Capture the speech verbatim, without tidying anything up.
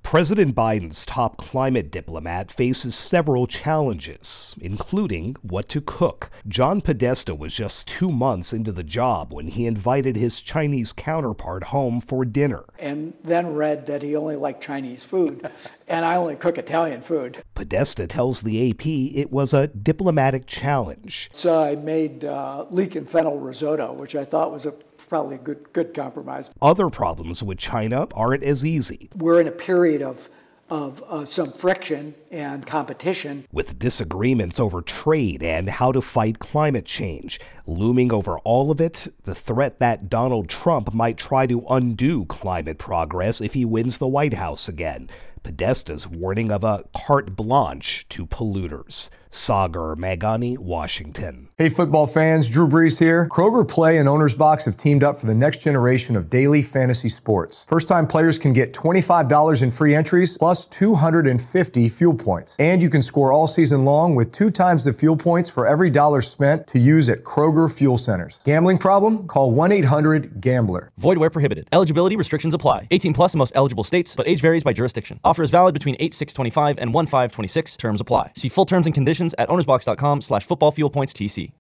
President Biden's top climate diplomat faces several challenges, including what to cook. John Podesta was just two months into the job when he invited his Chinese counterpart home for dinner. And then read that he only liked Chinese food, and I only cook Italian food. Podesta tells the A P it was a diplomatic challenge. So I made uh, leek and fennel risotto, which I thought was a probably a good, good compromise. Other problems with China aren't as easy. We're in a period of of uh, some friction and competition. With disagreements over trade and how to fight climate change. Looming over all of it, the threat that Donald Trump might try to undo climate progress if he wins the White House again. Podesta's warning of a carte blanche to polluters. Sagar Meghani, Washington. Hey football fans, Drew Brees here. Kroger Play and Owner's Box have teamed up for the next generation of daily fantasy sports. First-time players can get twenty-five dollars in free entries plus two hundred fifty fuel points. And you can score all season long with two times the fuel points for every dollar spent to use at Kroger Fuel Centers. Gambling problem? Call one eight hundred gambler. Void where prohibited. Eligibility restrictions apply. eighteen plus in most eligible states, but age varies by jurisdiction. Offer is valid between eight six twenty-five and one five twenty-six. Terms apply. See full terms and conditions at ownersbox.com slash football fuel points TC.